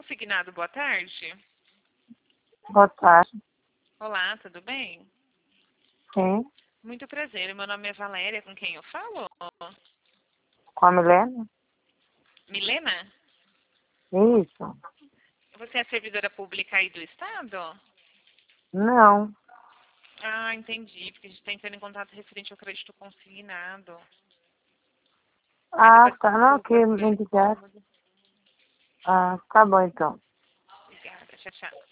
Consignado, boa tarde. Boa tarde. Olá, tudo bem? Sim, Muito prazer, meu nome é Valéria, com quem eu falo? com a Milena? Milena? Isso. Você é servidora pública aí do estado? Não. Ah, entendi, porque a gente está entrando em contato referente ao crédito consignado. Mas eu Ah, peço tá. Não, que desculpas me pelo ligaram. incômodo. Ah, tá bom então. Obrigada, tchau, tchau.